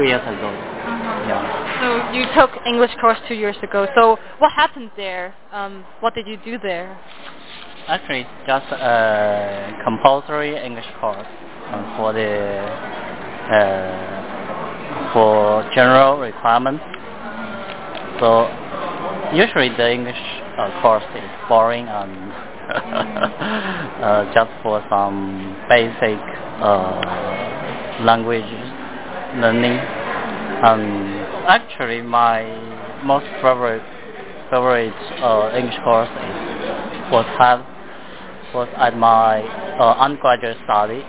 2 years ago. Yeah. So you took English course 2 years ago. So what happened there? What did you do there? Actually, it's just a compulsory English course for the for general requirements. So usually the English course is boring and just for some basic language learning. Actually, my most favorite English course was at my undergraduate study.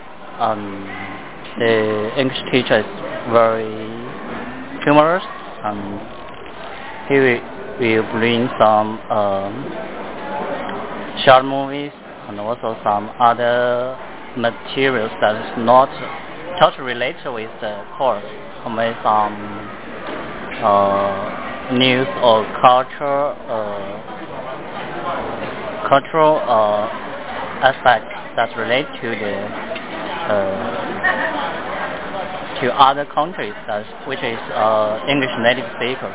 The English teacher is very humorous, and he will bring some short movies and also some other materials that is not totally related with the course, maybe some news or cultural aspect that relate to the to other countries, which is English native speaker.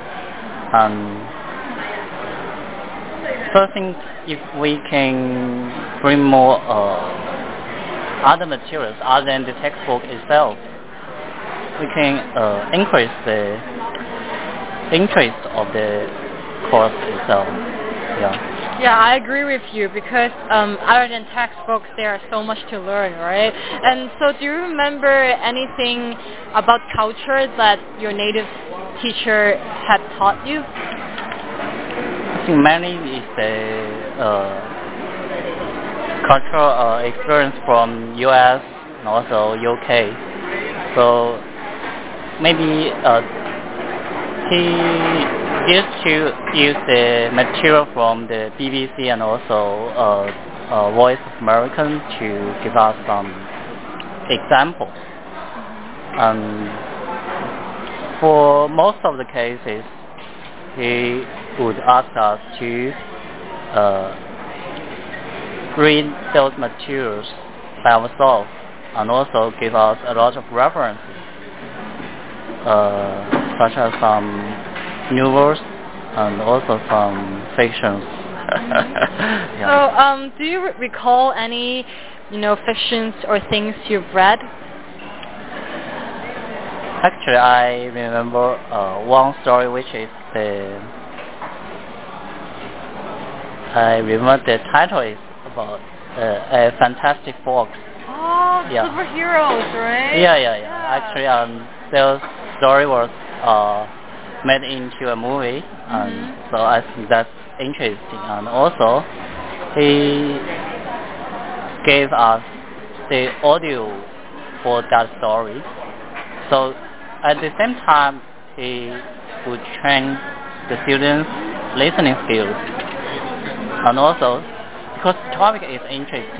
So I think if we can bring more other materials other than the textbook itself, we can increase the interest of the course itself. Yeah. Yeah, I agree with you because other than textbooks, there are so much to learn, right? And so do you remember anything about culture that your native teacher had taught you? I think mainly is the cultural experience from US and also UK. So maybe he used to use the material from the BBC and also Voice of America to give us some examples. For most of the cases, he would ask us to read those materials by ourselves and also give us a lot of references, such as some novels and also some fictions. Yeah. So, do you recall any, fictions or things you've read? Actually, I remember one story, which is I remember the title is about a Fantastic Fox. Oh, yeah. Superheroes, right? Yeah. Actually, the story was made into a movie, and so I think that's interesting. And also, he gave us the audio for that story. So at the same time, he would train the students' listening skills, and also because the topic is interesting,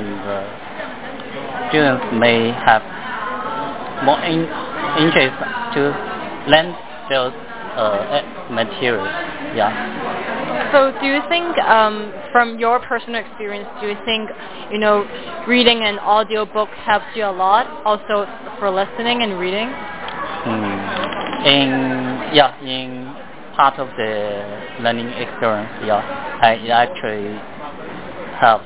and students may have more interest to learn those materials. Yeah. So do you think, from your personal experience, do you think, reading an audiobook helps you a lot, also for listening and reading? In part of the learning experience, it actually helps.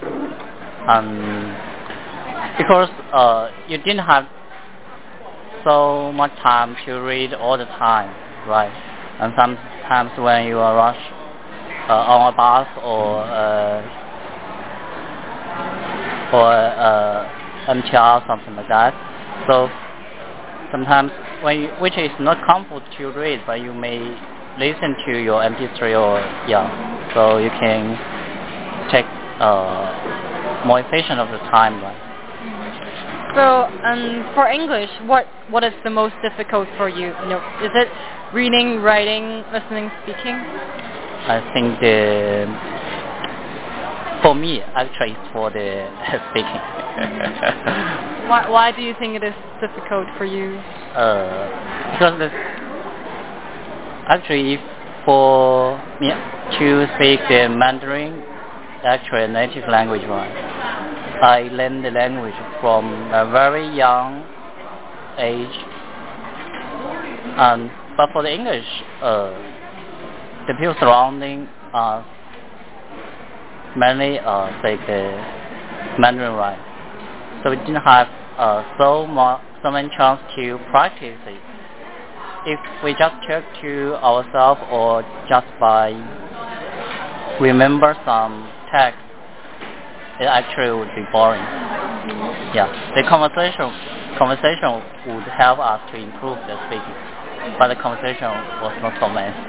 Because you didn't have so much time to read all the time, right? And sometimes when you are rushed on a bus or MTR, something like that. So sometimes which is not comfortable to read, but you may listen to your MP3 so you can take more efficient of the time, right? So, for English, what is the most difficult for you? Is it reading, writing, listening, speaking? I think for me, actually, it's for the speaking. Why do you think it is difficult for you? Because actually, for me to speak the Mandarin, actually a native language, right? I learned the language from a very young age, But for the English, the people surrounding us mainly speak Mandarin, right? So we didn't have so many chance to practice it. If we just check to ourselves or just by remember some text, it actually would be boring. Yeah, the conversation would help us to improve the speaking, but the conversation was not so nice.